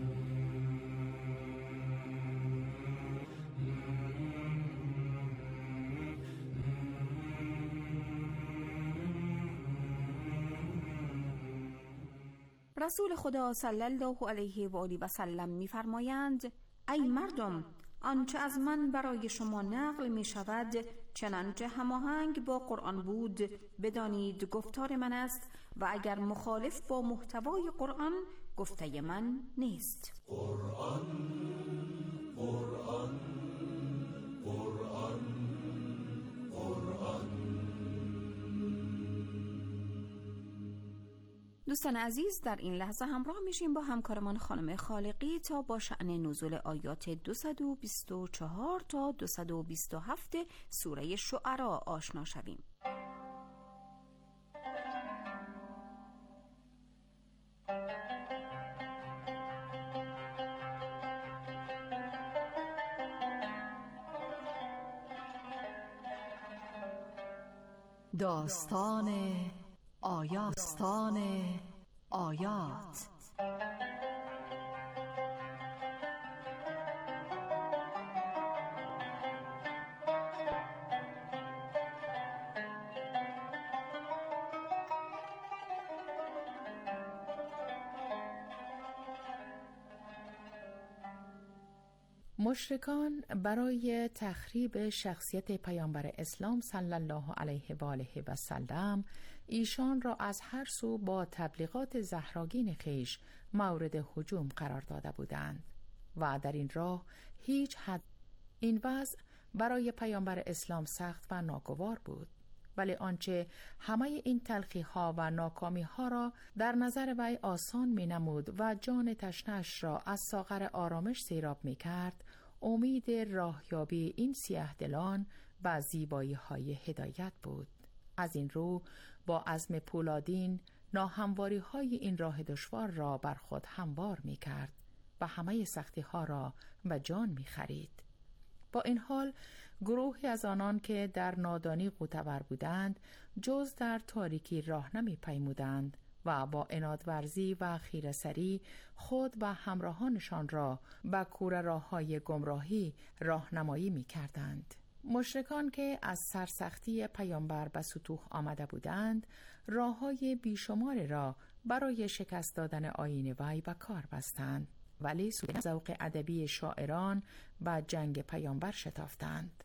رسول خدا صلی الله علیه و آله و سلم می‌فرمایند: ای مردم، آنچه از من برای شما نقل می شود چنانچه هماهنگ با قرآن بود بدانید گفتار من است و اگر مخالف با محتوای قرآن گفته من نیست. قرآن قرآن قرآن قرآن. دوستان عزیز، در این لحظه همراه میشیم با همکارمان خانم خالقی تا با شأن نزول آیات دویست و بیست و چهار تا دویست و بیست و هفت سوره شعراء آشنا شویم. داستان آیاستان آیات. مشرکان برای تخریب شخصیت پیامبر اسلام صلی الله علیه و آله و سلم ایشان را از هر سو با تبلیغات زهراگین خیش مورد هجوم قرار داده بودند و در این راه هیچ حد. این وضع برای پیامبر اسلام سخت و ناگوار بود، ولی آنچه همه این تلخی‌ها و ناکامی‌ها را در نظر وی آسان می‌نمود و جان تشنه‌اش را از ساغر آرامش سیراب می‌کرد، امید راهیابی این سیاه دلان و زیبایی‌های هدایت بود. از این رو با عزم پولادین ناهمواری‌های این راه دشوار را بر خود هموار می‌کرد و همه سختی‌ها را به جان می‌خرید. با این حال گروهی از آنان که در نادانی قوتور بودند جز در تاریکی راه نمی پیمودند و با عنادورزی و خیره‌سری خود و همراهانشان را به کوره راه‌های گمراهی راهنمایی می کردند. مشرکان که از سرسختی پیامبر به سطوح آمده بودند راه‌های بیشمار را برای شکست دادن آیین وی به کار بستند، ولی سوی ذوق ادبی شاعران و جنگ پیامبر شتافتند.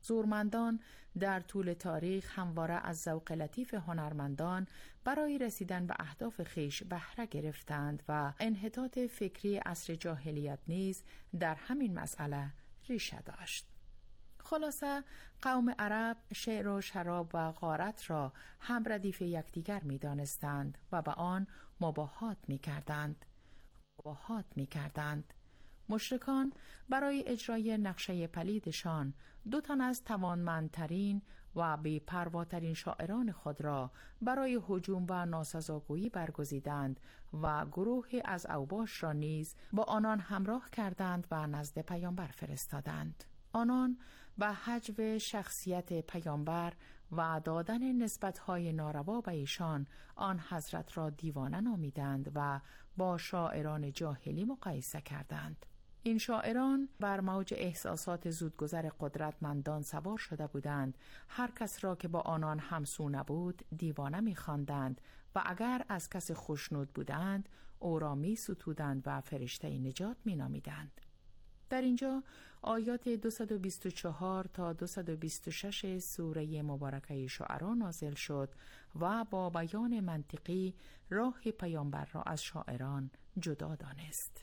زورمندان در طول تاریخ همواره از ذوق لطیف هنرمندان برای رسیدن به اهداف خیش بهره گرفتند و انحطاط فکری عصر جاهلیت نیز در همین مسئله ریشه داشت. خلاصه قوم عرب شعر و شراب و غارت را هم ردیف یکدیگر می دانستند و به آن مباهات می کردند. مباهات می کردند. مشرکان برای اجرای نقشه پلیدشان دو تن از توانمندترین و بی‌پرواترین شاعران خود را برای هجوم و ناسزاگویی برگزیدند و گروهی از اوباش را نیز با آنان همراه کردند و نزد پیامبر فرستادند. آنان به حجو شخصیت پیامبر و دادن نسبت‌های ناروا به ایشان آن حضرت را دیوانه نامیدند و با شاعران جاهلی مقایسه کردند. این شاعران بر موج احساسات زودگذر قدرتمندان سوار شده بودند. هر کس را که با آنان همسو نبود دیوانه می‌خواندند و اگر از کس خوشنود بودند او را می‌ستودند و فرشته نجات می‌نامیدند. در اینجا آیات دویست و بیست و چهار تا دویست و بیست و شش سوره مبارکه شعرا نازل شد و با بیان منطقی راه پیامبر را از شاعران جدا دانست.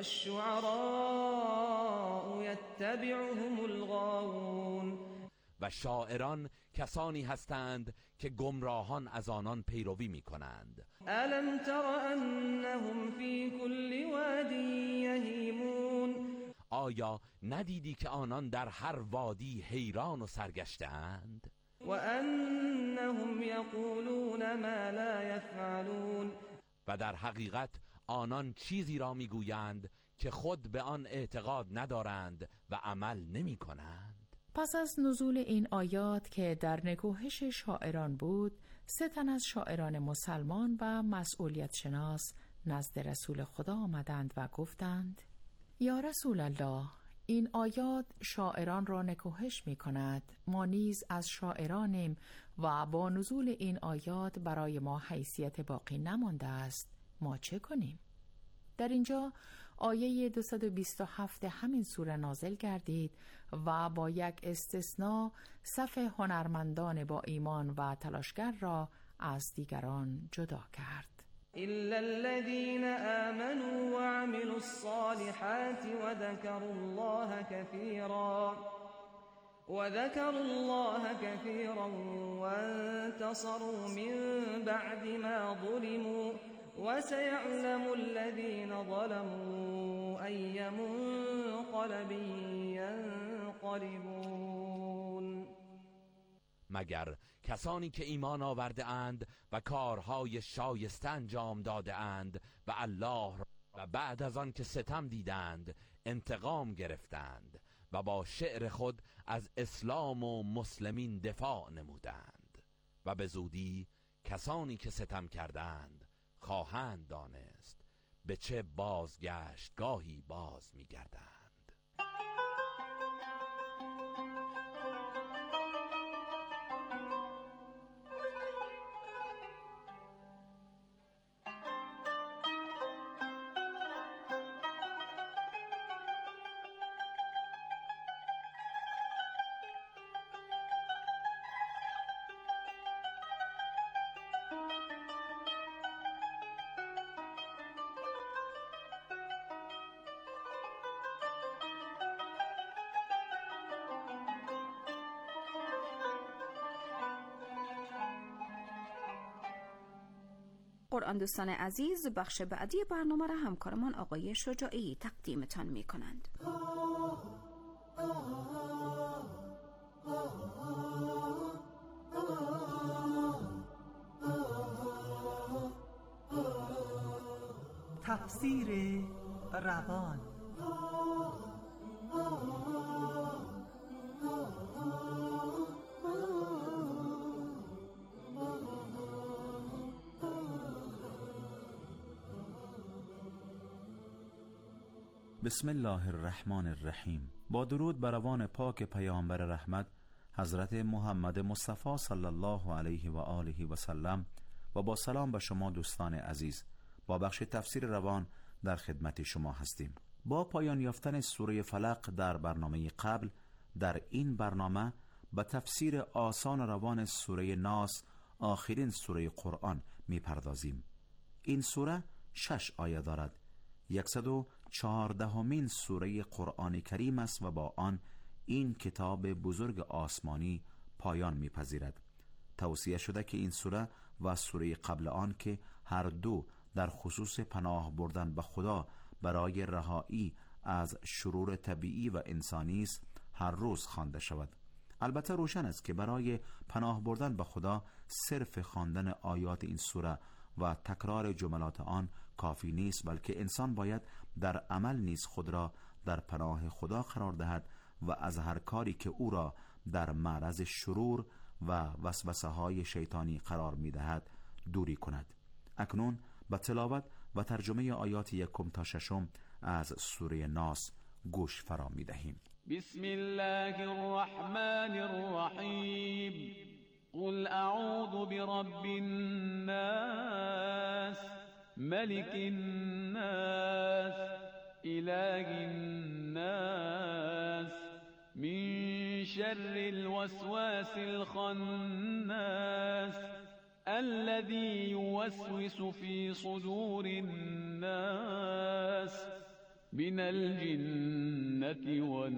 والشعراء يتبعهم الغاوون، و شاعران کسانی هستند که گمراهان از آنان پیروی می کنند. الم تر انهم فی کل واد یهیمون، آیا ندیدی که آنان در هر وادی حیران و سرگشته اند؟ و انهم یقولون ما لا یفعلون، و در حقیقت آنان چیزی را میگویند که خود به آن اعتقاد ندارند و عمل نمی کنند. پس از نزول این آیات که در نکوهش شاعران بود، سه تن از شاعران مسلمان و مسئولیت شناس نزد رسول خدا آمدند و گفتند: یا رسول الله، این آیات شاعران را نکوهش می کند. ما نیز از شاعرانیم و با نزول این آیات برای ما حیثیت باقی نمانده است. ما چه کنیم؟ در اینجا آیه دویست و بیست و هفت همین سوره نازل گردید و با یک استثناء صف هنرمندان با ایمان و تلاشگر را از دیگران جدا کرد. إلا الذين آمنوا وعملوا الصالحات وذكروا الله كثيرا وذكروا الله كثيرا وانتصروا من بعد ما ظلموا وسيعلم الذين ظلموا أي منقلب ينقلبون. مگر کسانی که ایمان آورده اند و کارهای شایسته انجام داده اند و الله را و بعد از آن که ستم دیدند انتقام گرفتند و با شعر خود از اسلام و مسلمین دفاع نمودند، و به زودی کسانی که ستم کردند خواهند دانست به چه بازگشتگاهی باز می‌گردند. قرآن دوستان عزیز، بخش بعدی برنامه را همکارمان آقای شجاعی تقدیمتان می کنند. تفسیر روان. بسم الله الرحمن الرحیم. با درود بر روان پاک پیامبر رحمت حضرت محمد مصطفی صلی الله علیه و آله و سلم و با سلام به شما دوستان عزیز، با بخش تفسیر روان در خدمت شما هستیم. با پایان یافتن سوره فلق در برنامه قبل، در این برنامه به تفسیر آسان و روان سوره ناس، آخرین سوره قرآن میپردازیم. این سوره شش آیه دارد. صد و چهاردهمین سوره قرآن کریم است و با آن این کتاب بزرگ آسمانی پایان میپذیرد. توصیه شده که این سوره و سوره قبل آن که هر دو در خصوص پناه بردن به خدا برای رهایی از شرور طبیعی و انسانی است، هر روز خوانده شود. البته روشن است که برای پناه بردن به خدا صرف خواندن آیات این سوره و تکرار جملات آن کافی نیست، بلکه انسان باید در عمل نیز خود را در پناه خدا قرار دهد و از هر کاری که او را در معرض شرور و وسوسه های شیطانی قرار می دهد دوری کند. اکنون به تلاوت و ترجمه آیات یکم تا ششم از سوره ناس گوش فرا می دهیم. بسم الله الرحمن الرحیم. قل اعوذ برب الناس ملك الناس اله الناس من شر الوسواس الخناس الذي يوسوس في صدور الناس من الجنة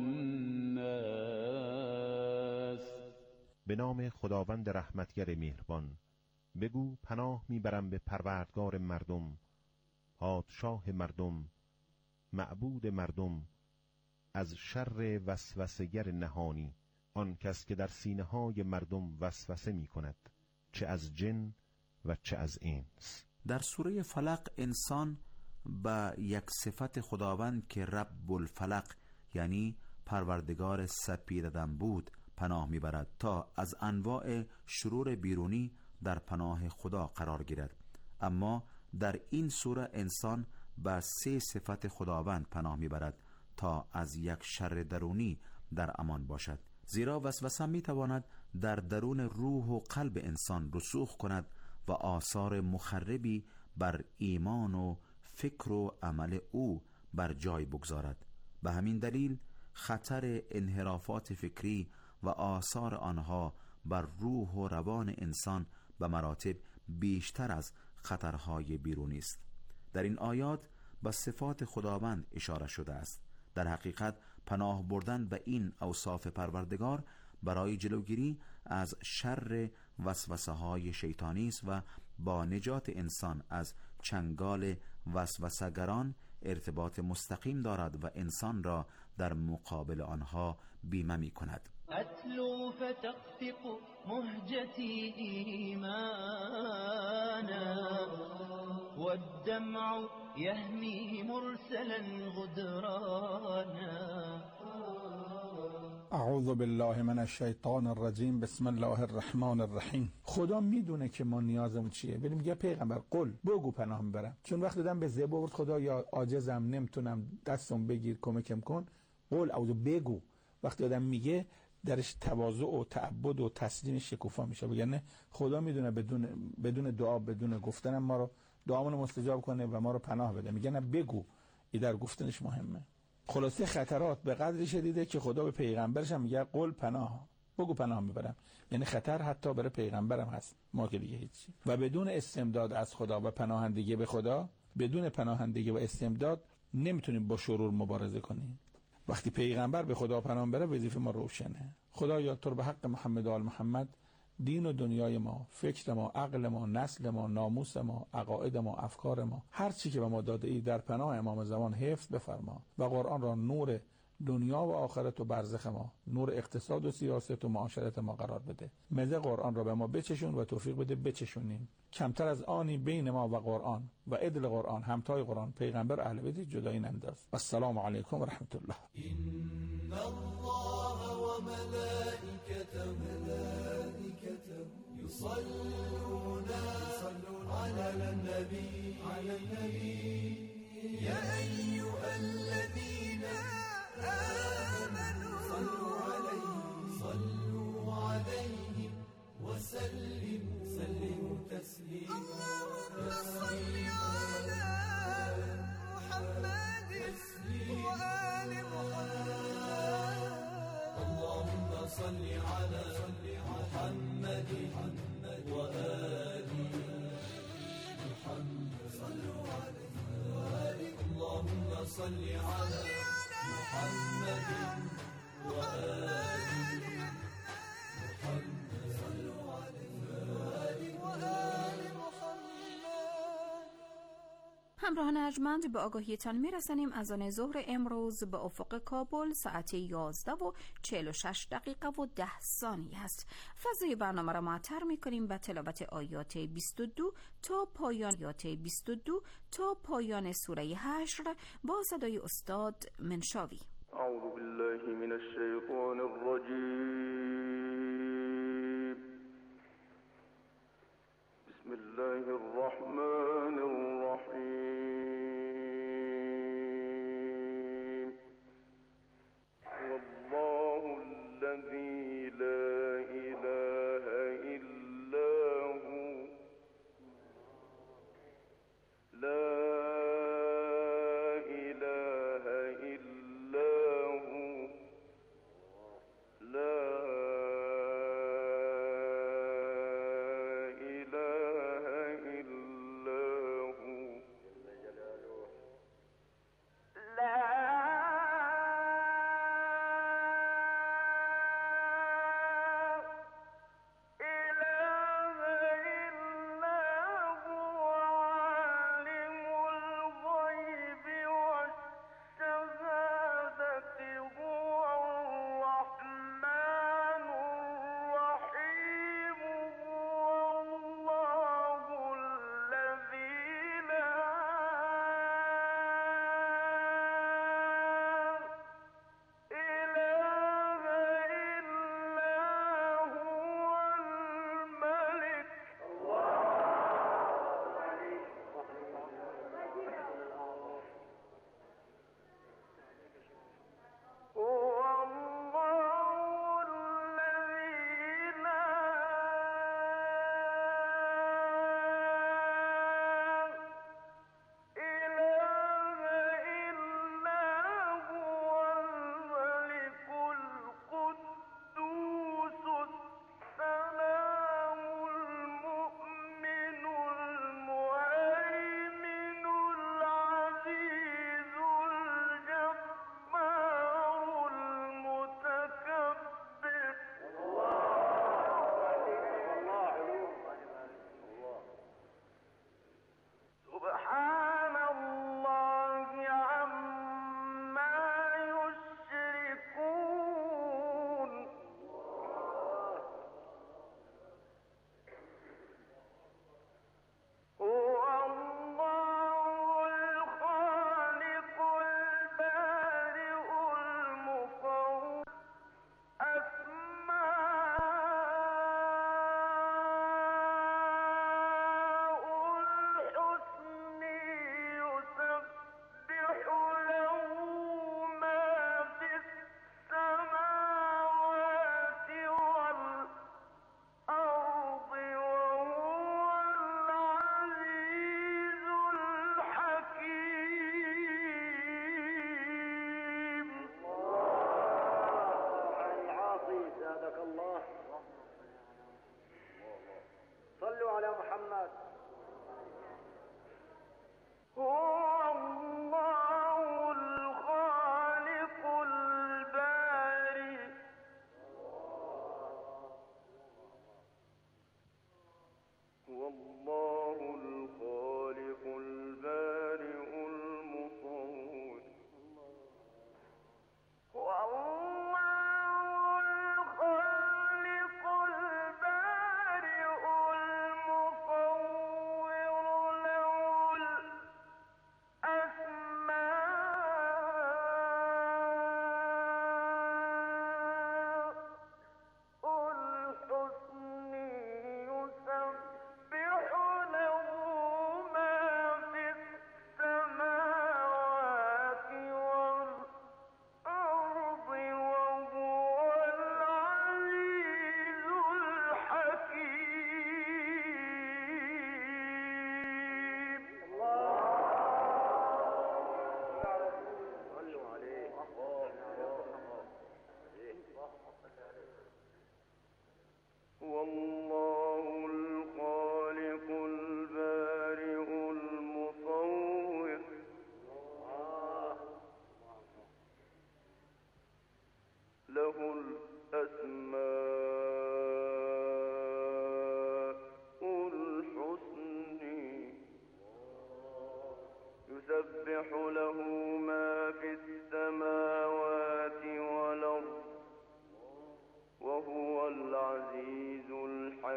والناس. به نام خداوند رحمتگر مهربان. بگو پناه میبرم به پروردگار مردم، پادشاه مردم، معبود مردم، از شر وسوسه‌گر نهانی، آن کس که در سینه های مردم وسوسه می کند، چه از جن و چه از انس. در سوره فلق انسان با یک صفت خداوند که رب الفلق یعنی پروردگار سپیددم بود پناه میبرد تا از انواع شرور بیرونی در پناه خدا قرار گیرد. اما در این سوره انسان با سه صفت خداوند پناه میبرد تا از یک شر درونی در امان باشد، زیرا وسوسه میتواند در درون روح و قلب انسان رسوخ کند و آثار مخربی بر ایمان و فکر و عمل او بر جای بگذارد. به همین دلیل خطر انحرافات فکری و آثار آنها بر روح و روان انسان به مراتب بیشتر از خطرهای بیرونی است. در این آیات به صفات خداوند اشاره شده است. در حقیقت پناه بردن به این اوصاف پروردگار برای جلوگیری از شر وسوسه های شیطانی است و با نجات انسان از چنگال وسوسه‌گران ارتباط مستقیم دارد و انسان را در مقابل آنها بیمه می کند. أتلو فتخفق مهجتي إيمانا والدمع يهمي مرسلا غدرانا. اعوذ بالله من الشیطان الرجیم. بسم الله الرحمن الرحیم. خدا میدونه که ما نیازمون چیه. بریم میگه پیغمبر قل بگو پناه میبرم، چون وقتی دادم به زبور برد خدا یا عاجزم نمیتونم دستم بگیر کمکم کن، قل اعوذ بگو. وقتی آدم میگه درش تواضع و تعبد و تسلیم شکوفا میشه، بگن خدا میدونه بدون بدون دعا بدون گفتن ما رو دعامون مستجاب کنه و ما رو پناه بده. میگن بگو، این در گفتنش مهمه. خلاصه خطرات به قدری شدیده که خدا به پیغمبرش هم میگه قل پناه بگو پناه میبرم، یعنی خطر حتی برای پیغمبرم هست، ما که دیگه هیچی. و بدون استمداد از خدا و پناهندگی به خدا، بدون پناهندگی و استمداد نمیتونیم با شرور مبارزه کنیم. وقتی پیغمبر به خدا پناه بره وظیفه ما روشنه. خدایا تو به حق محمد و آل محمد دین و دنیای ما، فکر ما، عقل ما، نسل ما، ناموس ما، عقاید ما، افکار ما، هر چی که به ما داده ای در پناه امام زمان حفظ بفرما و قرآن را نور دنیا و آخرت و برزخ ما، نور اقتصاد و سیاست و معاشرت ما قرار بده. مزه قرآن را به ما بچشون و توفیق بده بچشونیم. کمتر از آنی بین ما و قرآن و عدل قرآن، همتای قرآن، پیغمبر، اهل بیت جدایی ننداز. السلام علیکم و رحمت الله. إن الله وملائكته ملائكته يصلون على النبي على النبي يا أيها الذين آمنوا صلوا عليه صلوا عليه وسلموا سلموا تسليما. اللهم صل على محمد وآل محمد. اللهم صل على صل على محمد وآل محمد صلوا عليه وآل محمد. همراهان ارجمند به آگاهیتان میرسانیم از آن ظهر امروز به افق کابل ساعت یازده و چهل و شش دقیقه و ده ثانیه است. فضای برنامه را معطر میکنیم به تلاوت آیات بیست و دو تا پایان آیات بیست و دو تا پایان سوره حشر با صدای استاد منشاوی. اعوذ بالله من الشیطان الرجیم. بسم الله الرحمن الرحیم. والله الذي لا اله الا هو لا اله الا هو لا اله الا هو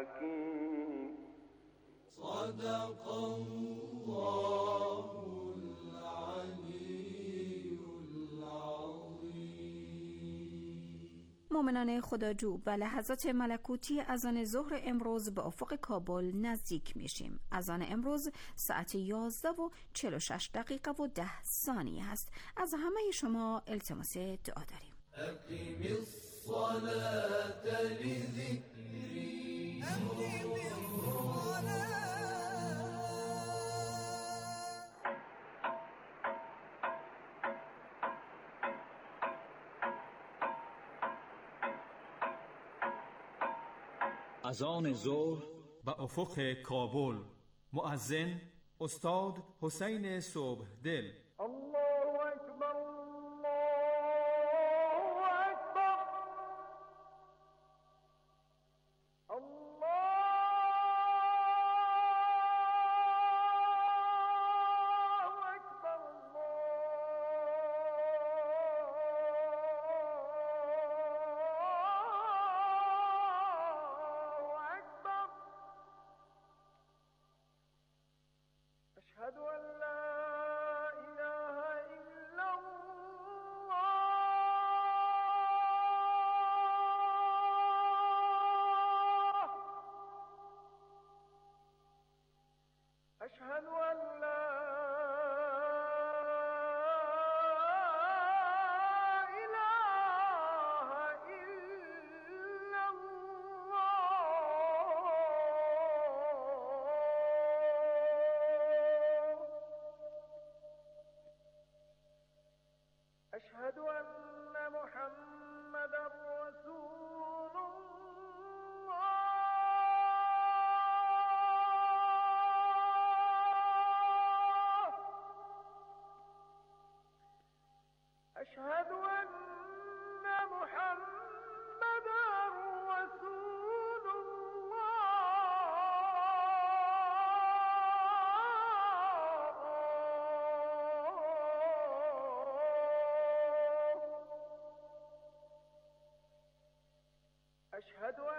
حكيم صدق الله العلی العظیم. مؤمنان خداجو، به لحظات ملکوتی اذان ظهر امروز به افق کابل نزدیک میشیم. اذان امروز ساعت یازده و چهل و شش دقیقه و ده ثانیه است. از همه شما التماس دعا داریم. اقیم الصلاة لذکری اذان ظهر به افق کابل. مؤذن استاد حسین صبح دل. الله اکبر الله اکبر الله اکبر الله اکبر. اشهد ان لا اله الا الله اشهد ان لا اله الا الله اشهد ان محمدا رسول الله اشهد ان محمدا رسول الله اشهد